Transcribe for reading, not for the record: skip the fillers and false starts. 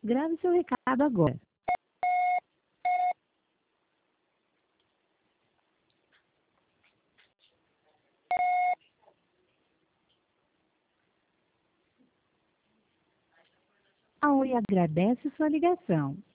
Grave seu recado agora. A Oi agradece sua ligação.